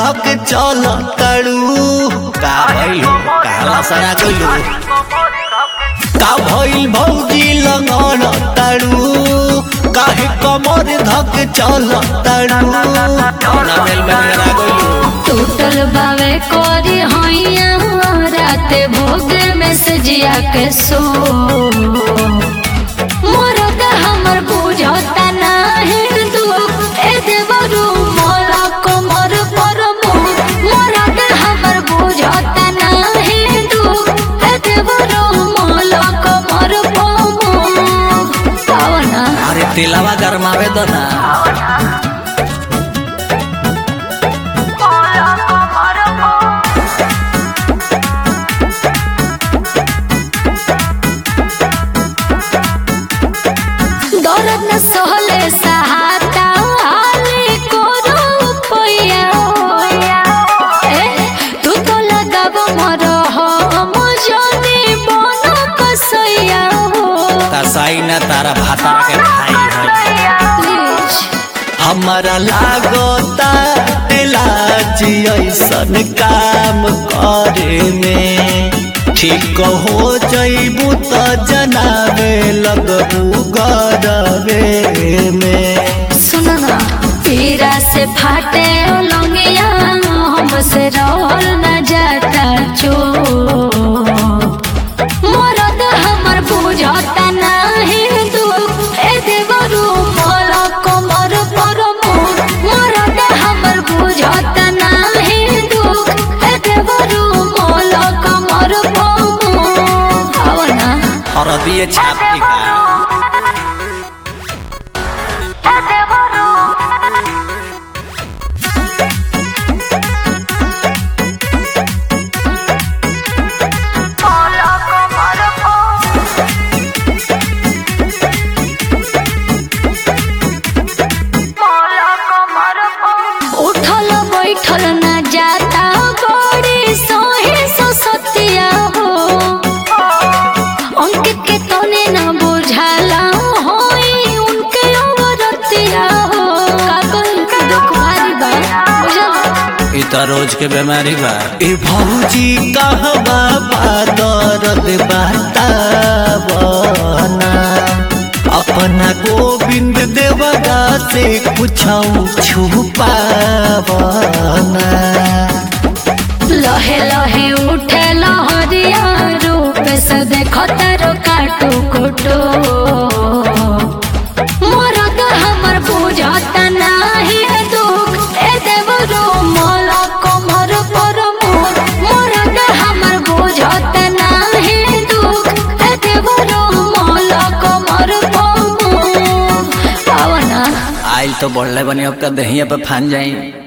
धक चल तड़ू का भइल काला सना गइलू का भइल भौजी लगन तड़ू काहे कमर धक चल तड़ू ना मेल में लगा गइलू टूटल बावे कोरी होइया रात भोग में सजिया के सो मोरद हमर बुझता नाही दुख ए देवरू मोला कमर पर मोरद हमर बुझता नाही दुख ए देवरू मोला कमर पर पावना अरे तेलावा गरमावे दो ना दौलत न सहले सहाता हाली कोरो पैया तू तो लगाब मर हम जनी बन कसैया कसाई ना तारा भातारा के भाई है हमारा लागता लाजी ऐसन काम करे में ठीक हो जइबू त जनावे लगबू गरवे में सुन ना पीरा से फाटे लंगिया हमसे रहल न जाता चो मोरद हमर बुझता नाही दुख ए देवरू मोला कमर पर मोरद हमर बुझता नाही दुख ए देवरू मोला कमर पर आवना और दिए छापी का उठल बैठल न जाता बड़ी सोहे सो सतिया हो अंक के तने न बुझाला होई उनके औरतिया हो का कल दुख भारी बा बुझल ई त रोज के बीमारी बा ए भौजी कहवा दर्द बतावना अपना गोविंद देवरा से कुछौ छुपावना लहे लहे उठे लहरिया रूप से देखता रो काटो कोटो मोरद हमर बुझता नाही दुख ए देवरो मोला कमर पर मोरद हमर बुझता नाही दुख ए देवरो मोला कमर पर पावना आइल तो बढ़ले बनी अब का दहिया पे फान जाई